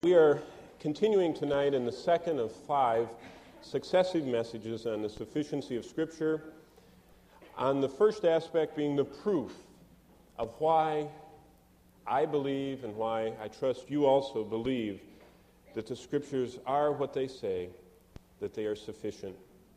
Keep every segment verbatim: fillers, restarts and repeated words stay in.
We are continuing tonight in the second of five successive messages on the sufficiency of Scripture, on the first aspect being the proof of why I believe and why I trust you also believe that the Scriptures are what they say, that they are sufficient.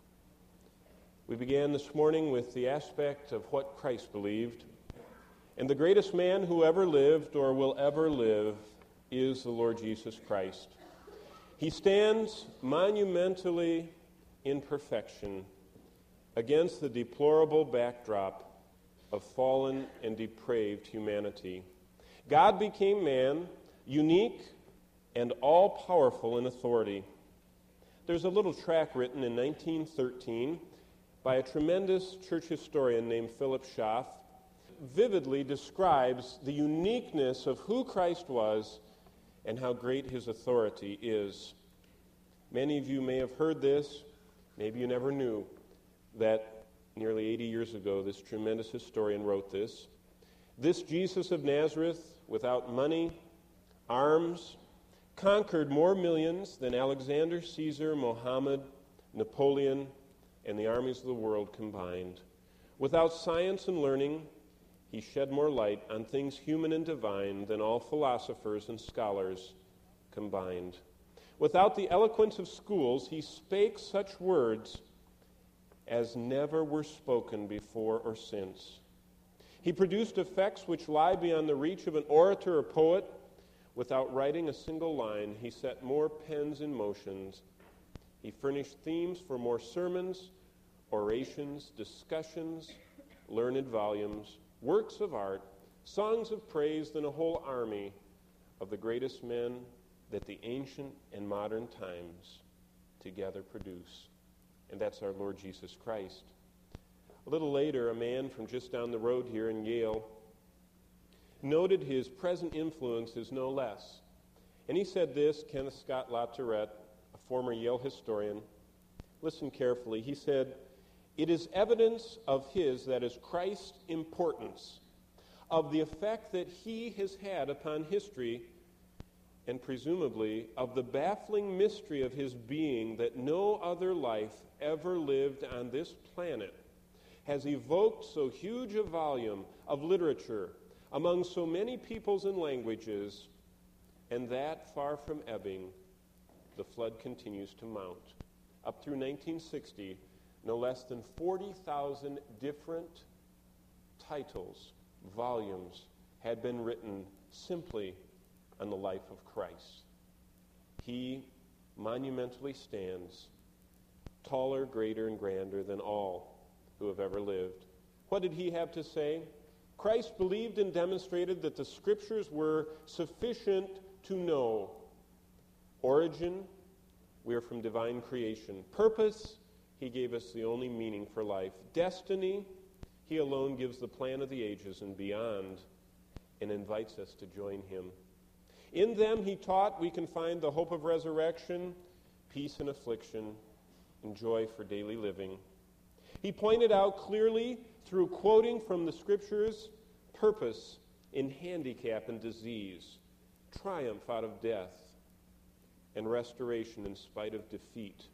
We began this morning with the aspect of what Christ believed, and the greatest man who ever lived or will ever live is the Lord Jesus Christ. He stands monumentally in perfection against the deplorable backdrop of fallen and depraved humanity. God became man, unique and all-powerful in authority. There's a little tract written in nineteen thirteen by a tremendous church historian named Philip Schaff, vividly describes the uniqueness of who Christ was and how great his authority is. Many of you may have heard this, maybe you never knew, that nearly eighty years ago this tremendous historian wrote this. This Jesus of Nazareth, without money, arms, conquered more millions than Alexander, Caesar, Mohammed, Napoleon, and the armies of the world combined. Without science and learning, he shed more light on things human and divine than all philosophers and scholars combined. Without the eloquence of schools, he spake such words as never were spoken before or since. He produced effects which lie beyond the reach of an orator or poet. Without writing a single line, he set more pens in motion. He furnished themes for more sermons, orations, discussions, learned volumes, works of art, songs of praise than a whole army of the greatest men that the ancient and modern times together produce. And that's our Lord Jesus Christ. A little later, a man from just down the road here in Yale noted his present influence is no less. And he said this, Kenneth Scott LaTourette, a former Yale historian, listen carefully, he said, "It is evidence of his, that is Christ's importance, of the effect that he has had upon history, and presumably of the baffling mystery of his being that no other life ever lived on this planet has evoked so huge a volume of literature among so many peoples and languages, and that, far from ebbing, the flood continues to mount." Up through nineteen sixty, no less than forty thousand different titles, volumes, had been written simply on the life of Christ. He monumentally stands, taller, greater, and grander than all who have ever lived. What did he have to say? Christ believed and demonstrated that the Scriptures were sufficient to know. Origin, we are from divine creation. Purpose, he gave us the only meaning for life. Destiny, he alone gives the plan of the ages and beyond, and invites us to join him. In them, he taught, we can find the hope of resurrection, peace in affliction, and joy for daily living. He pointed out clearly, through quoting from the Scriptures, purpose in handicap and disease, triumph out of death, and restoration in spite of defeat.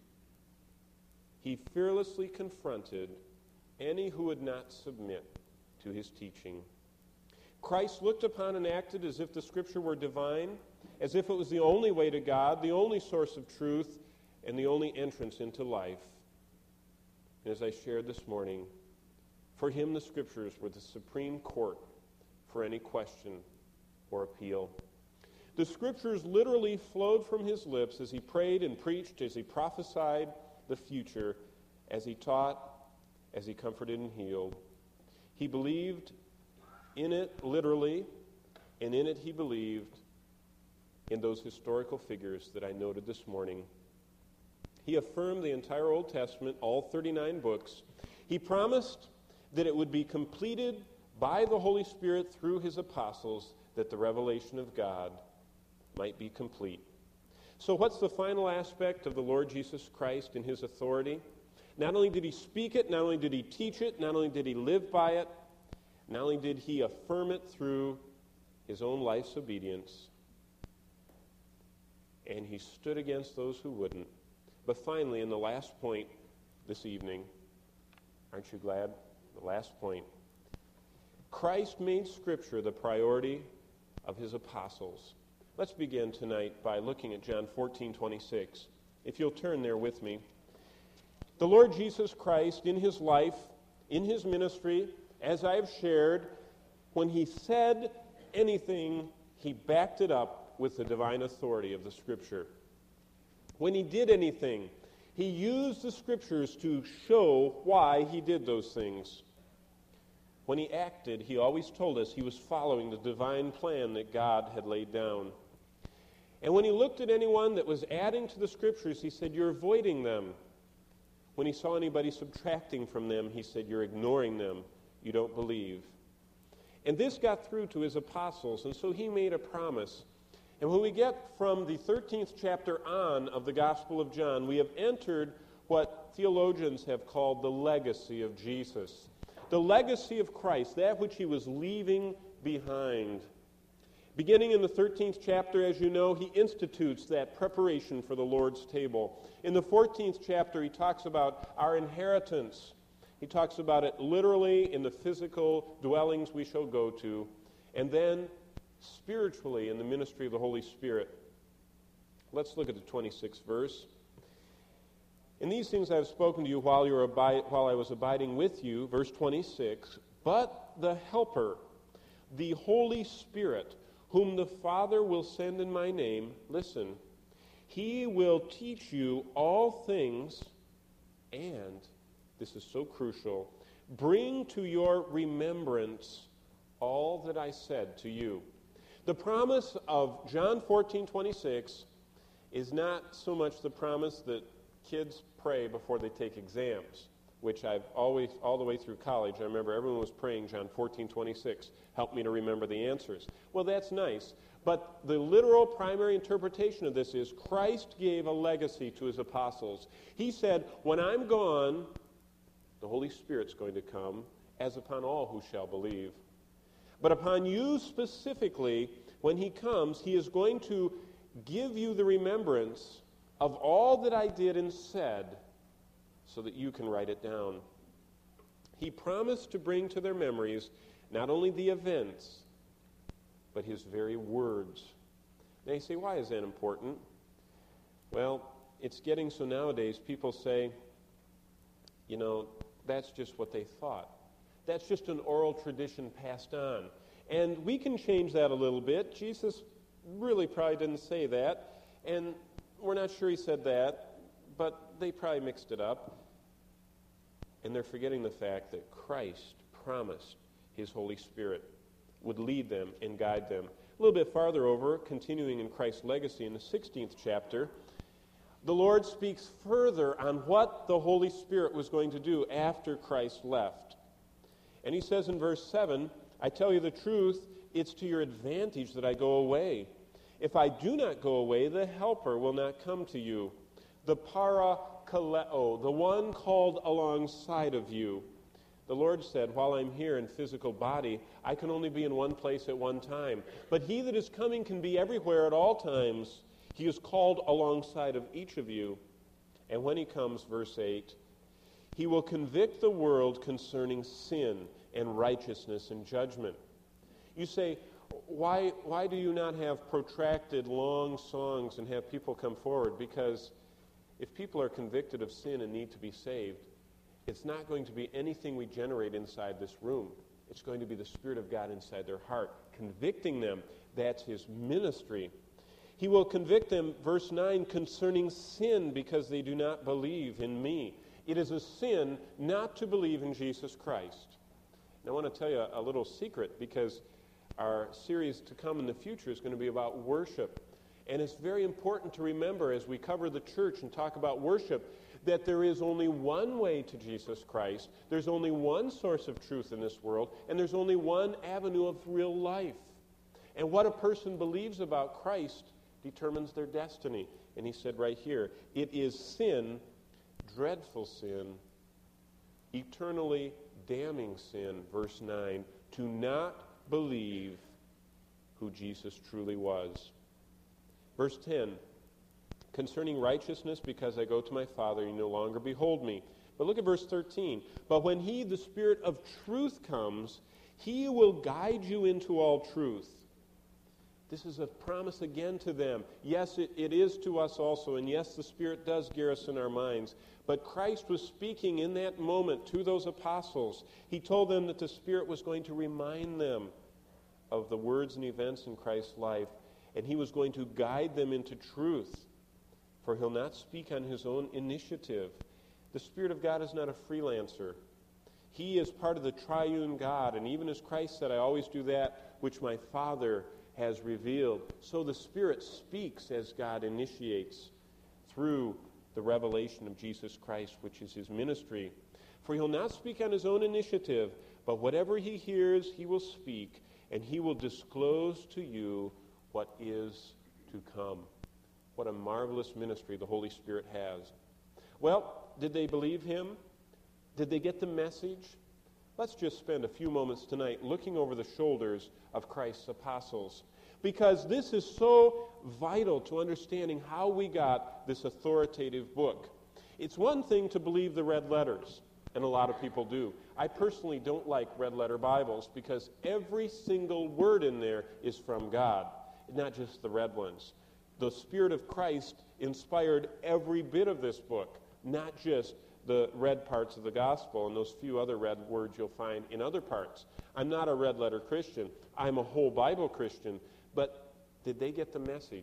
He fearlessly confronted any who would not submit to his teaching. Christ looked upon and acted as if the Scripture were divine, as if it was the only way to God, the only source of truth, and the only entrance into life. And as I shared this morning, for him the Scriptures were the supreme court for any question or appeal. The Scriptures literally flowed from his lips as he prayed and preached, as he prophesied the future, as he taught, as he comforted and healed. He believed in it literally, and in it he believed in those historical figures that I noted this morning. He affirmed the entire Old Testament, all thirty-nine books. He promised that it would be completed by the Holy Spirit through his apostles, that the revelation of God might be complete. So what's the final aspect of the Lord Jesus Christ and his authority? Not only did he speak it, not only did he teach it, not only did he live by it, not only did he affirm it through his own life's obedience, and he stood against those who wouldn't. But finally, in the last point this evening, aren't you glad? The last point. Christ made Scripture the priority of his apostles. Let's begin tonight by looking at John fourteen twenty-six. If you'll turn there with me. The Lord Jesus Christ, in his life, in his ministry, as I have shared, when he said anything, he backed it up with the divine authority of the Scripture. When he did anything, he used the Scriptures to show why he did those things. When he acted, he always told us he was following the divine plan that God had laid down. And when he looked at anyone that was adding to the Scriptures, he said, "You're avoiding them." When he saw anybody subtracting from them, he said, "You're ignoring them. You don't believe." And this got through to his apostles, and so he made a promise. And when we get from the thirteenth chapter on of the Gospel of John, we have entered what theologians have called the legacy of Jesus. The legacy of Christ, that which he was leaving behind. Beginning in the thirteenth chapter, as you know, he institutes that preparation for the Lord's table. In the fourteenth chapter, he talks about our inheritance. He talks about it literally in the physical dwellings we shall go to, and then spiritually in the ministry of the Holy Spirit. Let's look at the twenty-sixth verse. "In these things I have spoken to you while, you were abi- while I was abiding with you," verse twenty-six, "but the Helper, the Holy Spirit, whom the Father will send in my name," listen, "he will teach you all things, and," this is so crucial, "bring to your remembrance all that I said to you." The promise of John fourteen twenty-six is not so much the promise that kids pray before they take exams, which I've always, all the way through college, I remember everyone was praying John fourteen twenty-six, "Help me to remember the answers." Well, that's nice, but the literal primary interpretation of this is Christ gave a legacy to his apostles. He said, "When I'm gone, the Holy Spirit's going to come, as upon all who shall believe. But upon you specifically, when he comes, he is going to give you the remembrance of all that I did and said, so that you can write it down." He promised to bring to their memories not only the events, but his very words. Now you say, why is that important? Well, it's getting so nowadays people say, you know, that's just what they thought. That's just an oral tradition passed on. And we can change that a little bit. Jesus really probably didn't say that, and we're not sure he said that, but they probably mixed it up. And they're forgetting the fact that Christ promised his Holy Spirit would lead them and guide them. A little bit farther over, continuing in Christ's legacy in the sixteenth chapter, the Lord speaks further on what the Holy Spirit was going to do after Christ left. And he says in verse seven, "I tell you the truth, it's to your advantage that I go away. If I do not go away, the Helper will not come to you, the Parakaleo, the one called alongside of you." The Lord said, "While I'm here in physical body, I can only be in one place at one time. But he that is coming can be everywhere at all times. He is called alongside of each of you. And when he comes," verse eight, "he will convict the world concerning sin and righteousness and judgment." You say, why, why do you not have protracted long songs and have people come forward? Because if people are convicted of sin and need to be saved, it's not going to be anything we generate inside this room. It's going to be the Spirit of God inside their heart, convicting them. That's his ministry. He will convict them, verse nine, concerning sin because they do not believe in me. It is a sin not to believe in Jesus Christ. Now, I want to tell you a little secret, because our series to come in the future is going to be about worship. And it's very important to remember as we cover the church and talk about worship that there is only one way to Jesus Christ. There's only one source of truth in this world, and there's only one avenue of real life. And what a person believes about Christ determines their destiny. And he said right here, it is sin, dreadful sin, eternally damning sin, verse nine, to not believe who Jesus truly was. Verse ten, Concerning righteousness, because I go to my Father, you no longer behold me. But look at verse thirteen. But when he, the Spirit of truth, comes, he will guide you into all truth. This is a promise again to them. Yes, it, it is to us also, and yes, the Spirit does garrison our minds. But Christ was speaking in that moment to those apostles. He told them that the Spirit was going to remind them of the words and events in Christ's life, and he was going to guide them into truth. For he'll not speak on his own initiative. The Spirit of God is not a freelancer. He is part of the triune God, and even as Christ said, I always do that which my Father has revealed. So the Spirit speaks as God initiates through the revelation of Jesus Christ, which is his ministry. For he'll not speak on his own initiative, but whatever he hears, he will speak, and he will disclose to you what is to come. What a marvelous ministry the Holy Spirit has. Well, did they believe him? Did they get the message? Let's just spend a few moments tonight looking over the shoulders of Christ's apostles, because this is so vital to understanding how we got this authoritative book. It's one thing to believe the red letters, and a lot of people do. I personally don't like red letter Bibles because every single word in there is from God, not just the red ones. The Spirit of Christ inspired every bit of this book, not just the red parts of the gospel and those few other red words you'll find in other parts. I'm not a red letter Christian. I'm a whole Bible Christian. But did they get the message?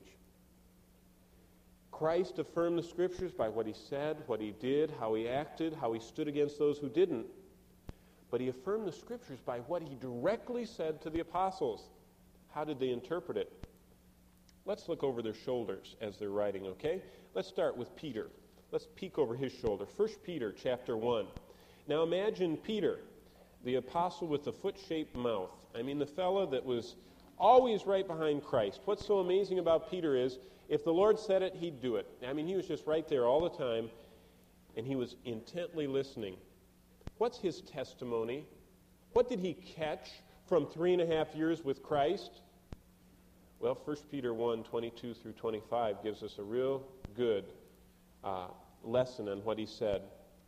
Christ affirmed the Scriptures by what he said, what he did, how he acted, how he stood against those who didn't. But he affirmed the Scriptures by what he directly said to the apostles. How did they interpret it? Let's look over their shoulders as they're writing, okay? Let's start with Peter. Let's peek over his shoulder. First Peter chapter one. Now imagine Peter, the apostle with the foot-shaped mouth. I mean, the fellow that was always right behind Christ. What's so amazing about Peter is if the Lord said it, he'd do it. I mean, he was just right there all the time, and he was intently listening. What's his testimony? What did he catch from three and a half years with Christ? Well, First Peter one, twenty-two through twenty-five gives us a real good uh, lesson on what he said.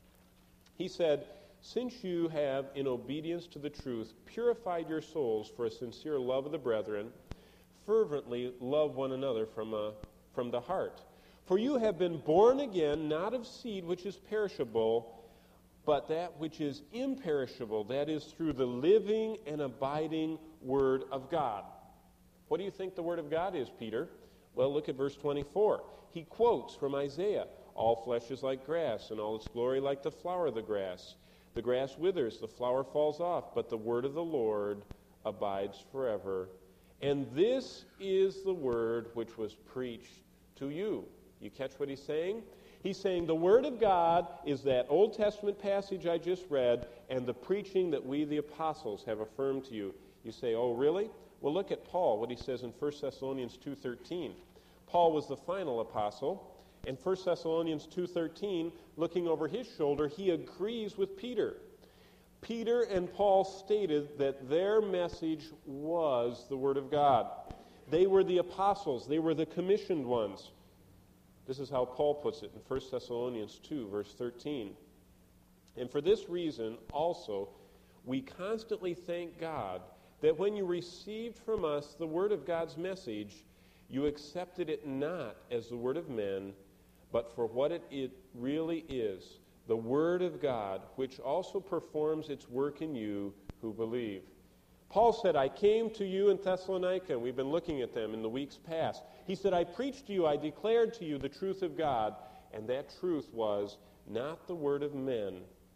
He said, since you have, in obedience to the truth, purified your souls for a sincere love of the brethren, fervently love one another from, a, from the heart. For you have been born again, not of seed which is perishable, but that which is imperishable, that is through the living and abiding Word of God. What do you think the Word of God is, Peter? Well, look at verse twenty-four. He quotes from Isaiah, all flesh is like grass, and all its glory like the flower of the grass. The grass withers, the flower falls off, but the word of the Lord abides forever. And this is the word which was preached to you. You catch what he's saying? He's saying the Word of God is that Old Testament passage I just read and the preaching that we, the apostles, have affirmed to you. You say, oh, really? Well, look at Paul, what he says in First Thessalonians two thirteen. Paul was the final apostle. In First Thessalonians two thirteen, looking over his shoulder, he agrees with Peter. Peter and Paul stated that their message was the Word of God. They were the apostles. They were the commissioned ones. This is how Paul puts it in First Thessalonians two, verse thirteen. And for this reason, also, we constantly thank God that when you received from us the word of God's message, you accepted it not as the word of men, but for what it, it really is, the Word of God, which also performs its work in you who believe. Paul said, I came to you in Thessalonica, and we've been looking at them in the weeks past. He said, I preached to you, I declared to you the truth of God, and that truth was not the word of men,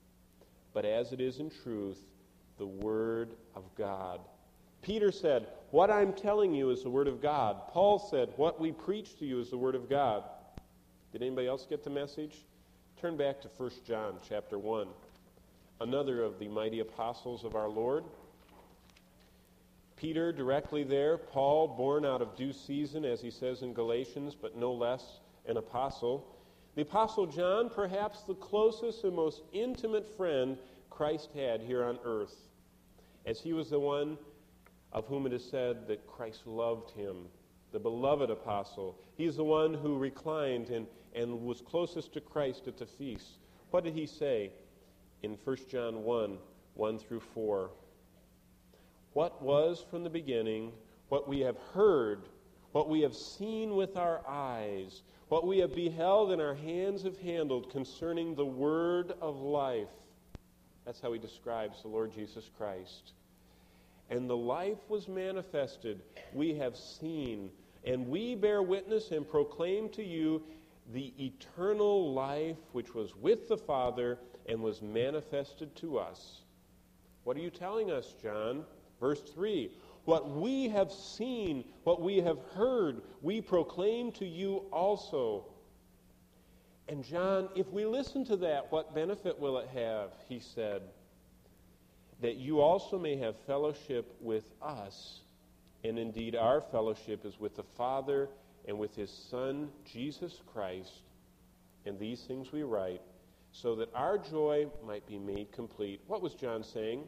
but as it is in truth, the Word of God. Peter said, what I'm telling you is the Word of God. Paul said, what we preach to you is the Word of God. Did anybody else get the message? Turn back to First John chapter one, another of the mighty apostles of our Lord. Peter directly there, Paul, born out of due season, as he says in Galatians, but no less an apostle. The apostle John, perhaps the closest and most intimate friend Christ had here on earth, as he was the one of whom it is said that Christ loved him. the beloved apostle. He's the one who reclined and, and was closest to Christ at the feast. What did he say in First John one, one through four? What was from the beginning, what we have heard, what we have seen with our eyes, what we have beheld and our hands have handled concerning the word of life. That's how he describes the Lord Jesus Christ. And the life was manifested, we have seen, and we bear witness and proclaim to you the eternal life which was with the Father and was manifested to us. What are you telling us, John? Verse three, what we have seen, what we have heard, we proclaim to you also. And John, if we listen to that, what benefit will it have? He said, that you also may have fellowship with us. And indeed, our fellowship is with the Father and with his Son, Jesus Christ. And these things we write, so that our joy might be made complete. What was John saying?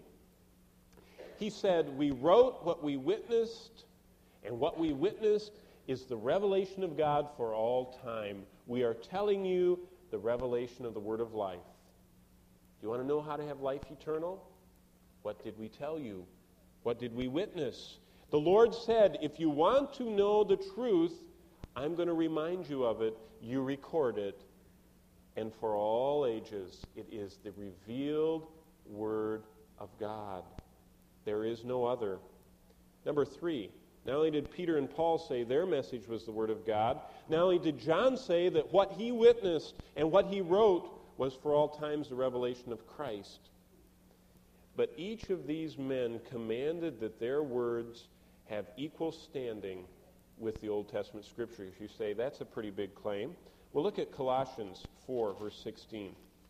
He said, we wrote what we witnessed, and what we witnessed is the revelation of God for all time. We are telling you the revelation of the word of life. Do you want to know how to have life eternal? What did we tell you? What did we witness? The Lord said, if you want to know the truth, I'm going to remind you of it. You record it. And for all ages, it is the revealed word of God. There is no other. Number three, not only did Peter and Paul say their message was the word of God, not only did John say that what he witnessed and what he wrote was for all times the revelation of Christ. But each of these men commanded that their words have equal standing with the Old Testament Scriptures. You say, that's a pretty big claim. Well, look at Colossians four, verse sixteen.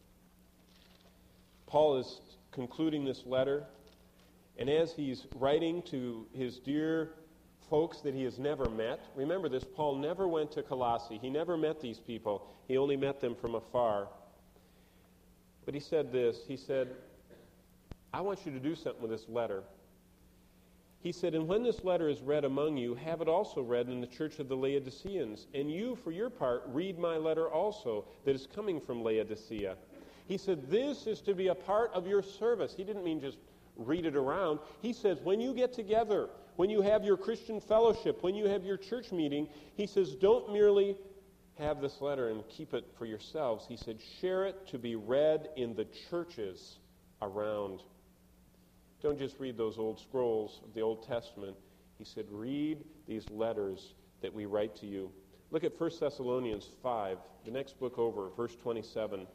Paul is concluding this letter, and as he's writing to his dear folks that he has never met, remember this, Paul never went to Colossae. He never met these people. He only met them from afar. But he said this, he said, I want you to do something with this letter. He said, and when this letter is read among you, have it also read in the church of the Laodiceans. And you, for your part, read my letter also that is coming from Laodicea. He said, this is to be a part of your service. He didn't mean just read it around. He says, when you get together, when you have your Christian fellowship, when you have your church meeting, he says, don't merely have this letter and keep it for yourselves. He said, share it to be read in the churches around. Don't just read those old scrolls of the Old Testament. He said, read these letters that we write to you. Look at First Thessalonians five, the next book over, verse twenty-seven.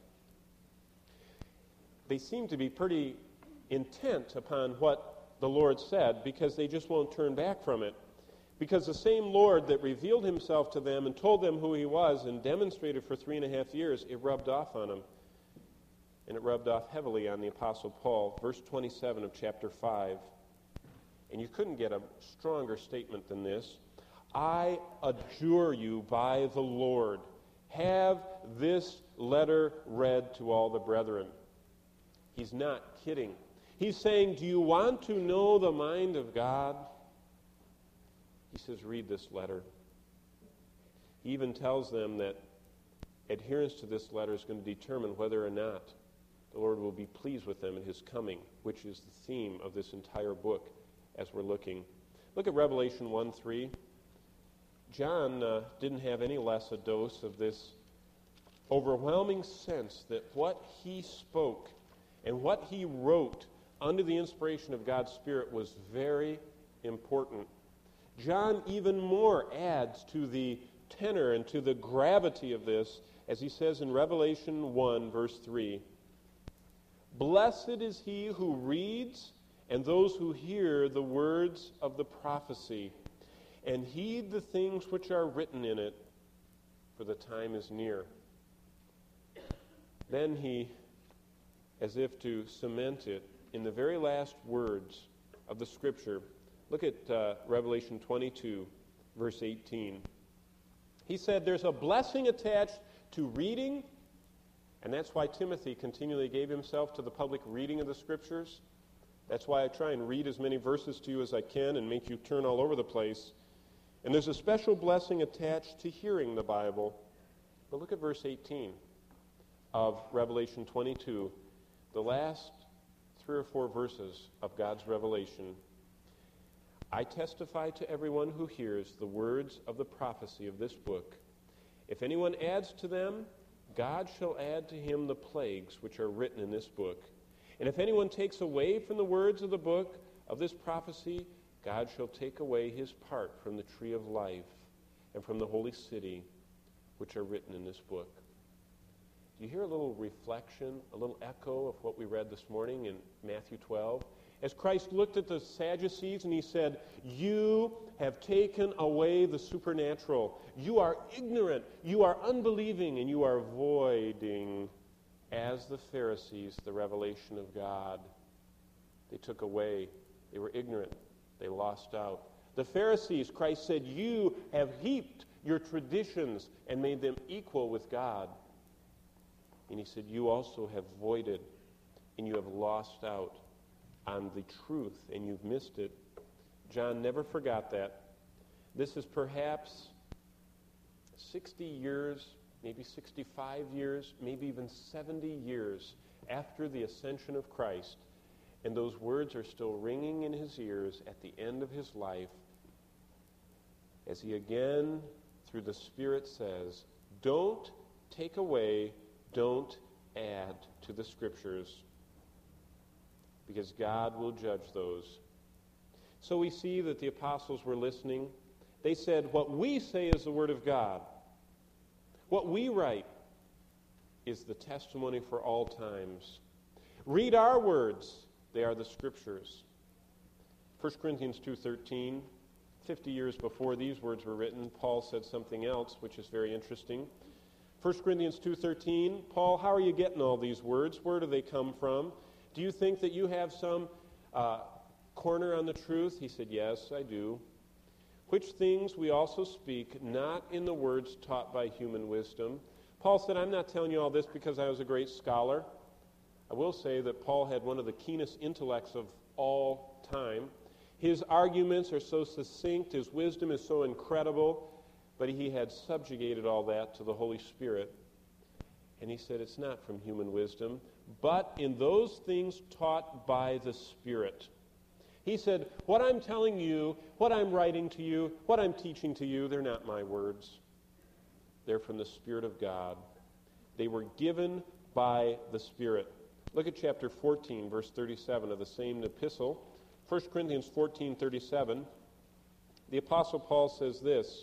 They seem to be pretty intent upon what the Lord said because they just won't turn back from it. Because the same Lord that revealed himself to them and told them who he was and demonstrated for three and a half years, it rubbed off on them. And it rubbed off heavily on the Apostle Paul. Verse twenty-seven of chapter five. And you couldn't get a stronger statement than this. I adjure you by the Lord, have this letter read to all the brethren. He's not kidding. He's saying, do you want to know the mind of God? He says, read this letter. He even tells them that adherence to this letter is going to determine whether or not the Lord will be pleased with them in his coming, which is the theme of this entire book as we're looking. Look at Revelation one three. John uh, didn't have any less a dose of this overwhelming sense that what he spoke and what he wrote under the inspiration of God's Spirit was very important. John even more adds to the tenor and to the gravity of this as he says in Revelation one, verse three, blessed is he who reads and those who hear the words of the prophecy and heed the things which are written in it, for the time is near. Then he, as if to cement it, in the very last words of the Scripture, look at uh, Revelation twenty-two, verse eighteen. He said there's a blessing attached to reading, and that's why Timothy continually gave himself to the public reading of the Scriptures. That's why I try and read as many verses to you as I can and make you turn all over the place. And there's a special blessing attached to hearing the Bible. But look at verse eighteen of Revelation twenty-two, the last three or four verses of God's revelation. I testify to everyone who hears the words of the prophecy of this book. If anyone adds to them, God shall add to him the plagues which are written in this book. And if anyone takes away from the words of the book of this prophecy, God shall take away his part from the tree of life and from the holy city which are written in this book. Do you hear a little reflection, a little echo of what we read this morning in Matthew twelve? As Christ looked at the Sadducees and he said, you have taken away the supernatural. You are ignorant, you are unbelieving, and you are voiding, as the Pharisees, the revelation of God. They took away, they were ignorant, they lost out. The Pharisees, Christ said, you have heaped your traditions and made them equal with God. And he said, you also have voided, and you have lost out on the truth, and you've missed it. John never forgot that. This is perhaps sixty years, maybe sixty-five years, maybe even seventy years after the ascension of Christ, and those words are still ringing in his ears at the end of his life as he again, through the Spirit, says, don't take away, don't add to the Scriptures, because God will judge those. So we see that the apostles were listening. They said, what we say is the Word of God. What we write is the testimony for all times. Read our words. They are the Scriptures. First Corinthians two thirteen, fifty years before these words were written, Paul said something else, which is very interesting. First Corinthians two thirteen, Paul, how are you getting all these words? Where do they come from? Do you think that you have some uh, corner on the truth? He said, yes, I do. Which things we also speak, not in the words taught by human wisdom. Paul said, I'm not telling you all this because I was a great scholar. I will say that Paul had one of the keenest intellects of all time. His arguments are so succinct, his wisdom is so incredible, but he had subjugated all that to the Holy Spirit. And he said, it's not from human wisdom, but in those things taught by the Spirit. He said, what I'm telling you, what I'm writing to you, what I'm teaching to you, they're not my words. They're from the Spirit of God. They were given by the Spirit. Look at chapter fourteen, verse thirty-seven of the same epistle. First Corinthians fourteen thirty-seven. The Apostle Paul says this.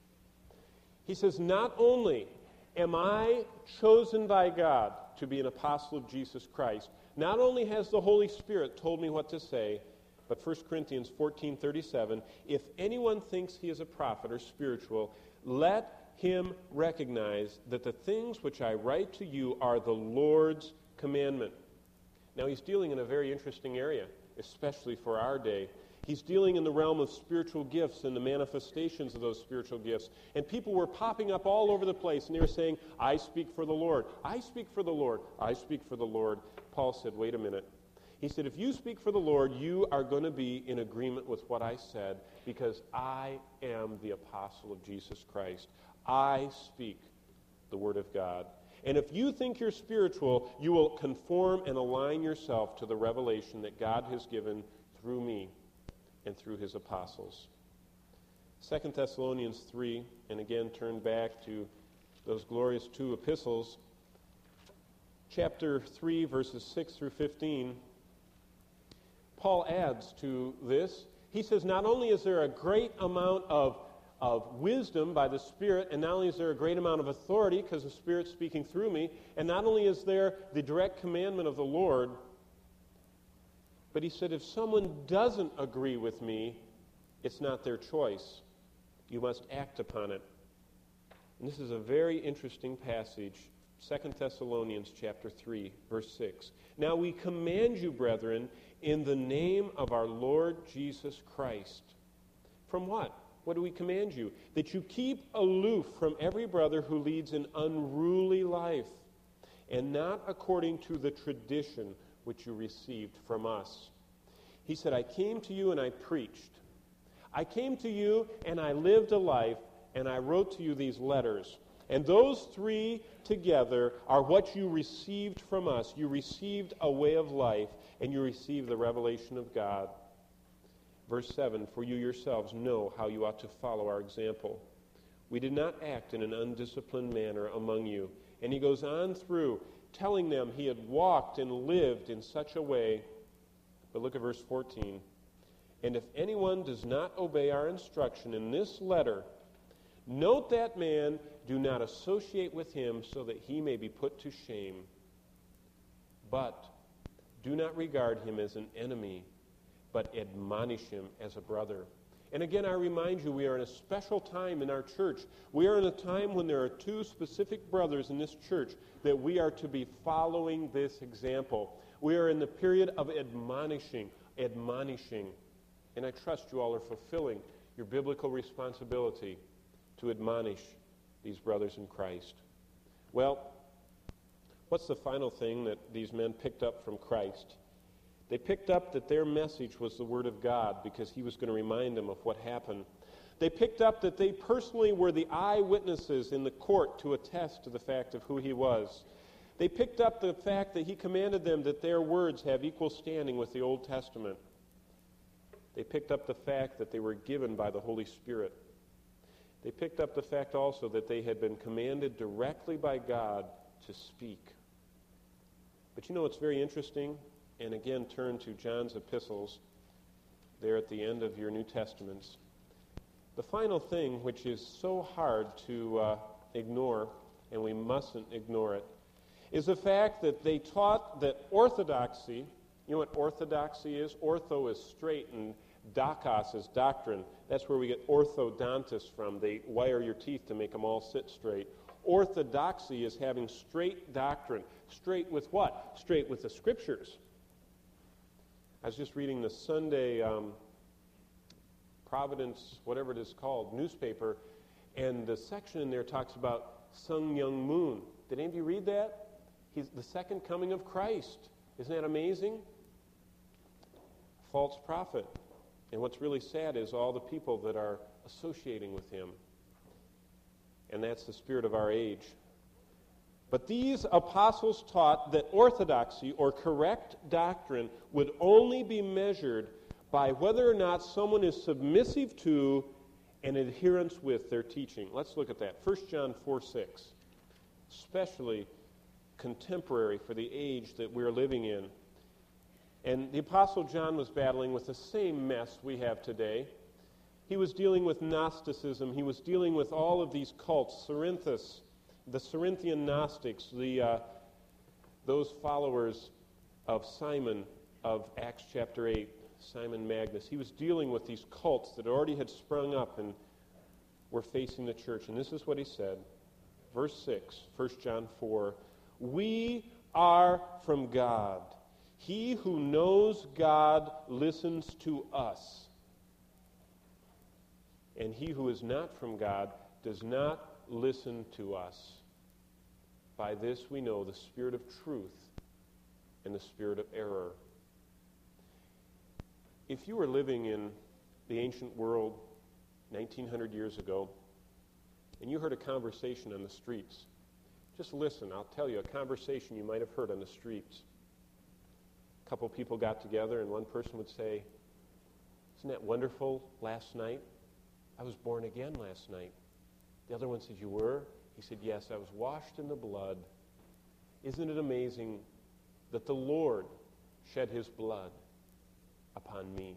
He says, not only am I chosen by God to be an apostle of Jesus Christ, not only has the Holy Spirit told me what to say, but First Corinthians fourteen thirty-seven, if anyone thinks he is a prophet or spiritual, let him recognize that the things which I write to you are the Lord's commandment. Now he's dealing in a very interesting area, especially for our day. He's dealing in the realm of spiritual gifts and the manifestations of those spiritual gifts. And people were popping up all over the place, and they were saying, I speak for the Lord. I speak for the Lord. I speak for the Lord. Paul said, wait a minute. He said, if you speak for the Lord, you are going to be in agreement with what I said, because I am the apostle of Jesus Christ. I speak the Word of God. And if you think you're spiritual, you will conform and align yourself to the revelation that God has given through me and through his apostles. Second Thessalonians three, and again turn back to those glorious two epistles. Chapter three, verses six through fifteen. Paul adds to this. He says, not only is there a great amount of, of wisdom by the Spirit, and not only is there a great amount of authority because the Spirit's speaking through me, and not only is there the direct commandment of the Lord, but he said, if someone doesn't agree with me, it's not their choice. You must act upon it. And this is a very interesting passage. Second Thessalonians chapter three, verse six. Now we command you, brethren, in the name of our Lord Jesus Christ. From what? What do we command you? That you keep aloof from every brother who leads an unruly life, and not according to the tradition which you received from us. He said, I came to you and I preached. I came to you and I lived a life and I wrote to you these letters. And those three together are what you received from us. You received a way of life and you received the revelation of God. Verse seven, for you yourselves know how you ought to follow our example. We did not act in an undisciplined manner among you. And he goes on through telling them he had walked and lived in such a way. But look at verse fourteen. And if anyone does not obey our instruction in this letter, note that man, do not associate with him so that he may be put to shame. But do not regard him as an enemy, but admonish him as a brother. And again, I remind you, we are in a special time in our church. We are in a time when there are two specific brothers in this church that we are to be following this example. We are in the period of admonishing, admonishing. And I trust you all are fulfilling your biblical responsibility to admonish these brothers in Christ. Well, what's the final thing that these men picked up from Christ? They picked up that their message was the Word of God because he was going to remind them of what happened. They picked up that they personally were the eyewitnesses in the court to attest to the fact of who he was. They picked up the fact that he commanded them that their words have equal standing with the Old Testament. They picked up the fact that they were given by the Holy Spirit. They picked up the fact also that they had been commanded directly by God to speak. But you know what's very interesting? And again, turn to John's epistles there at the end of your New Testaments. The final thing, which is so hard to uh, ignore, and we mustn't ignore it, is the fact that they taught that orthodoxy, you know what orthodoxy is? Ortho is straight and dokos is doctrine. That's where we get orthodontist from. They wire your teeth to make them all sit straight. Orthodoxy is having straight doctrine. Straight with what? Straight with the Scriptures. I was just reading the Sunday um, Providence, whatever it is called, newspaper, and the section in there talks about Sun Myung Moon. Did any of you read that? He's the second coming of Christ. Isn't that amazing? False prophet. And what's really sad is all the people that are associating with him. And that's the spirit of our age. But these apostles taught that orthodoxy, or correct doctrine, would only be measured by whether or not someone is submissive to and adherence with their teaching. Let's look at that. First John four six, especially contemporary for the age that we're living in. And the Apostle John was battling with the same mess we have today. He was dealing with Gnosticism. He was dealing with all of these cults, Cerinthus, the Cerinthian Gnostics, the uh, those followers of Simon of Acts chapter eight, Simon Magus. He was dealing with these cults that already had sprung up and were facing the church. And this is what he said. Verse six, First John four, we are from God. He who knows God listens to us. And he who is not from God does not listen to us. By this we know the spirit of truth and the spirit of error. If you were living in the ancient world nineteen hundred years ago, and you heard a conversation on the streets, just listen. I'll tell you a conversation you might have heard on the streets. A couple people got together, and one person would say, isn't that wonderful last night? I was born again last night. The other one said, you were? He said, yes, I was washed in the blood. Isn't it amazing that the Lord shed his blood upon me?